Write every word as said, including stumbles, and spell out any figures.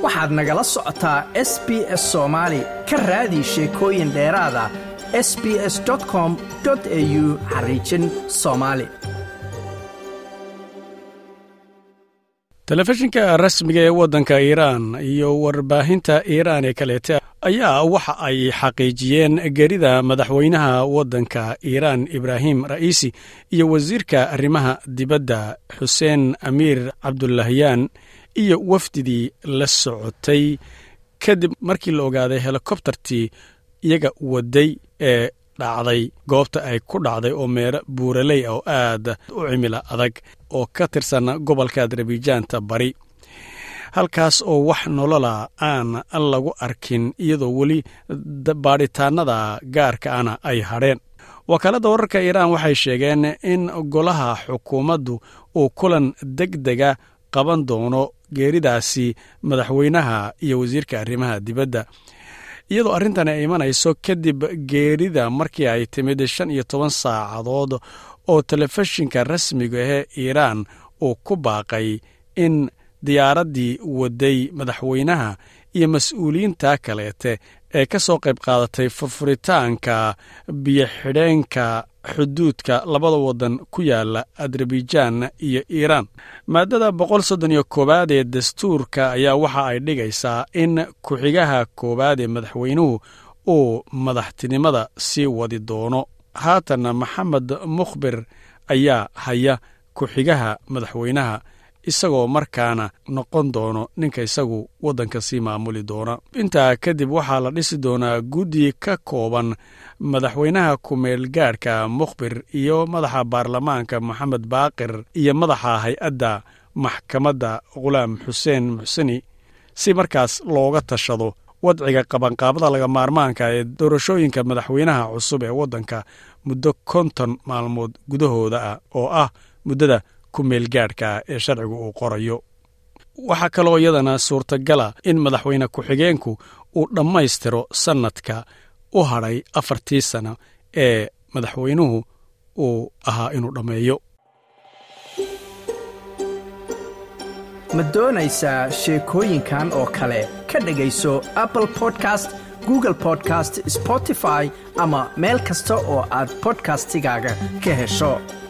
waxaad nagala socotaa S B S Soomaali ka raadi sheekooyin dheeraada s b s dot com dot a u xariijin Soomaali. telefishinka rasmiga ee waddanka Iiraan iyo warbaahinta Iiraan ee kaleeta ayaa waxa ay xaqiijiyeen geerida madaxweynaha waddanka Iiraan Ibrahim Raisi iyo wasiirka arrimaha dibadda Hussein Amir Abdullahian iyo wafdidii la socotay kadib markii la ogaaday helikobtartii iyaga waday ee dhacday goobta ay ku dhacday oo meera buuraley oo aad u cimila adag oo ka tirsan gobolka Azerbaijan-ta bari halkaas oo wax nolola aan lagu arkin iyadoo weli baaritaanada gaarka ana ay hadheen. wakaalada wararka Iiraan waxay sheegeen in golaha xukuumaddu uu kulan degdega qaban doono geeridaasi madaxweynaha iyo wasiirka arrimaha dibadda iyadoo arrintan ay imanayso kadib geerida markii ay timid shan iyo toban saacadood oo telefishinka rasmiga ah Iiraan uu ku baaqay in diyaaradii waday madaxweynaha iyo mas'uuliyiinta kaleete ee ka soo qayb qaadatay furfuritaanka biyo-xidheenka xuduudka labada wadan ku yaala Azerbaijan iyo Iiraan. maadada boqol soddon iyo koowaad ee dastuurka ayaa waxa ay dhigaysaa in ku-xigaha koowaad ee madaxweynuhu uu madaxtinimada sii wadi doono. haatan Maxamed Mukhbir ayaa haya ku-xigaha madaxweynaha isagoo markaana noqon doono ninka isagu waddanka sii maamuli doona. intaa kadib waxaa la dhisi doonaa guddi ka kooban madaxweynaha ku-meel gaadhka Mukhbir iyo madaxa baarlamaanka Maxamed Baaqir iyo madaxa hay-adda maxkamadda Ghulaam Xuseen Muxsini si markaas looga tashado wadciga qabanqaabada laga maarmaanka ee doorashooyinka madaxweynaha cusub ee waddanka muddo konton maalmood gudahooda ah oo ah muddada ku-meel gaadhka ee sharcigu uu qorayo. waxaa kaloo iyadana suurtagala in madaxweyne ku-xigeenku uu dhammaystiro sannadka u hadhay afartii sano ee madaxweynuhu uu ahaa inuu dhammeeyo. ma doonaysaa sheekooyinkan oo kale ka dhegayso Apple Podcast, Google Podcast, Spotify ama meel kasta oo aad podcastigaaga ka hesho.